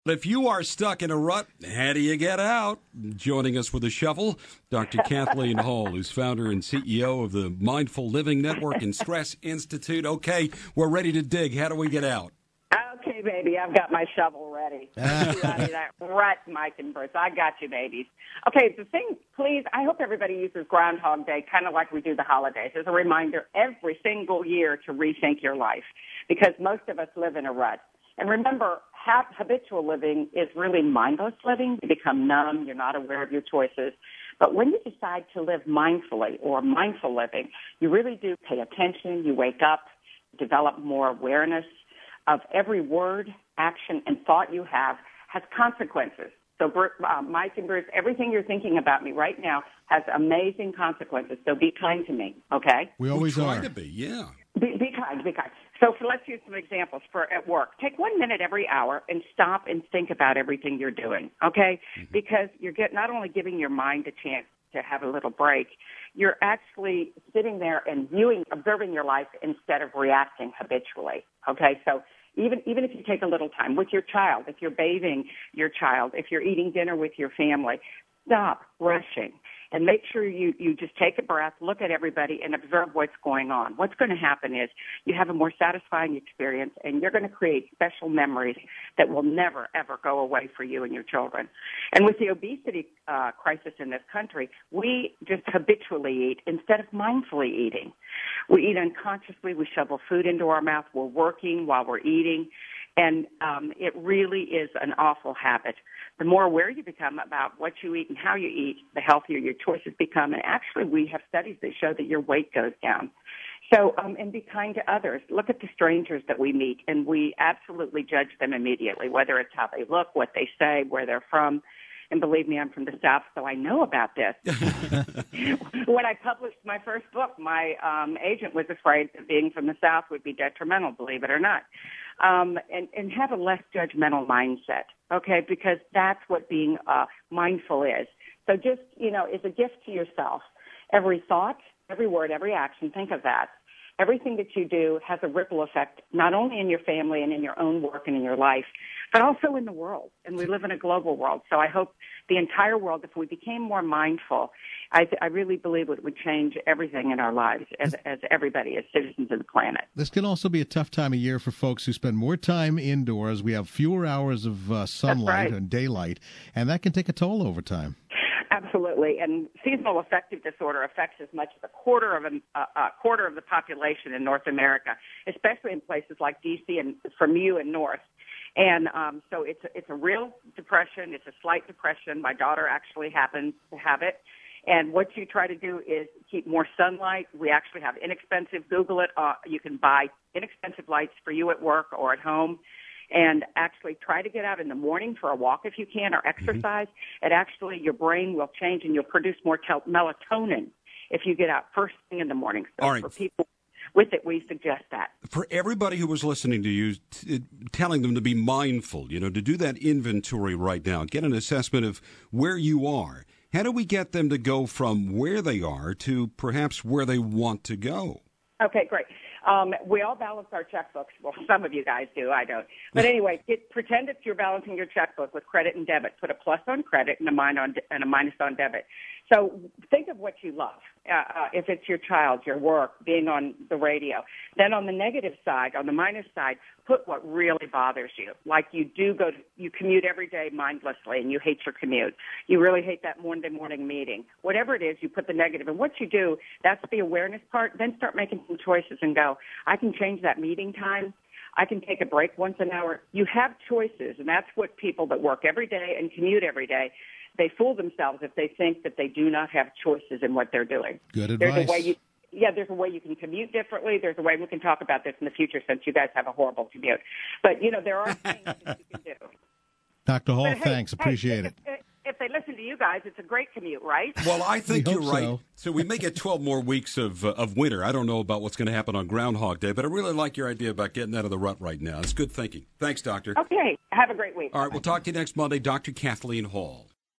If you are stuck in a rut, how do you get out? Joining us with a shuffle, Dr. Kathleen Hall, who's founder and CEO of the Mindful Living Network and Stress Institute. Okay, we're ready to dig. How do we get out? Okay, baby, I've got my shovel ready. Get you out of that rut, Mike and Bruce. I got you, babies. Okay, the thing, please, I hope everybody uses Groundhog Day kind of like we do the holidays as a reminder every single year to rethink your life because most of us live in a rut. And remember, habitual living is really mindless living. You become numb. You're not aware of your choices. But when you decide to live mindfully or mindful living, you really do pay attention. You wake up, develop more awareness of every word, action, and thought you have has consequences. So, Mike and Bruce, everything you're thinking about me right now has amazing consequences. So be kind to me, okay? We always try are. to be, yeah. Be kind, be kind. So let's use some examples for at work. Take 1 minute every hour and stop and think about everything you're doing, okay? Mm-hmm. Because you're not only giving your mind a chance to have a little break, you're actually sitting there and observing your life instead of reacting habitually, okay? So even if you take a little time with your child, if you're bathing your child, if you're eating dinner with your family, stop rushing and make sure you just take a breath, look at everybody, and observe what's going on. What's going to happen is you have a more satisfying experience, and you're going to create special memories that will never, ever go away for you and your children. And with the obesity crisis in this country, we just habitually eat instead of mindfully eating. We eat unconsciously. We shovel food into our mouth. We're working while we're eating. And it really is an awful habit. The more aware you become about what you eat and how you eat, the healthier your choices become. And actually, we have studies that show that your weight goes down. So, and be kind to others. Look at the strangers that we meet, and we absolutely judge them immediately, whether it's how they look, what they say, where they're from. And believe me, I'm from the South, so I know about this. When I published my first book, my agent was afraid that being from the South would be detrimental, believe it or not. And have a less judgmental mindset, okay, because that's what being mindful is. So just, it's a gift to yourself. Every thought, every word, every action, think of that. Everything that you do has a ripple effect, not only in your family and in your own work and in your life, but also in the world. And we live in a global world. So I hope the entire world, if we became more mindful, I really believe it would change everything in our lives as everybody, as citizens of the planet. This can also be a tough time of year for folks who spend more time indoors. We have fewer hours of sunlight and daylight, and that can take a toll over time. Absolutely, and seasonal affective disorder affects as much as a quarter of the population in North America, especially in places like D.C. and from you and north. And so it's a real depression. It's a slight depression. My daughter actually happens to have it. And what you try to do is keep more sunlight. We actually have inexpensive, Google it. You can buy inexpensive lights for you at work or at home. And actually try to get out in the morning for a walk if you can or exercise. Mm-hmm. And actually your brain will change and you'll produce more melatonin if you get out first thing in the morning. So all right. For people with it, we suggest that. For everybody who was listening to you, telling them to be mindful, to do that inventory right now, get an assessment of where you are. How do we get them to go from where they are to perhaps where they want to go? Okay, great. We all balance our checkbooks. Well, some of you guys do. I don't. But anyway, pretend that you're balancing your checkbook with credit and debit. Put a plus on credit and a minus on debit. So think of what you love. If it's your child, your work, being on the radio. Then on the negative side, on the minus side, put what really bothers you. Like you commute every day mindlessly and you hate your commute. You really hate that Monday morning meeting. Whatever it is, you put the negative. And what you do, that's the awareness part. Then start making some choices and go, I can change that meeting time. I can take a break once an hour. You have choices, and that's what people that work every day and commute every day, they fool themselves if they think that they do not have choices in what they're doing. Good advice. There's a way you can commute differently. There's a way we can talk about this in the future since you guys have a horrible commute. But, there are things that you can do. Dr. Hall, thanks. Appreciate it. If they listen to you guys, it's a great commute, right? Well, I think you're right. So we may get 12 more weeks of winter. I don't know about what's going to happen on Groundhog Day, but I really like your idea about getting out of the rut right now. It's good thinking. Thanks, Doctor. Okay. Have a great week. All right. We'll talk to you next Monday. Dr. Kathleen Hall.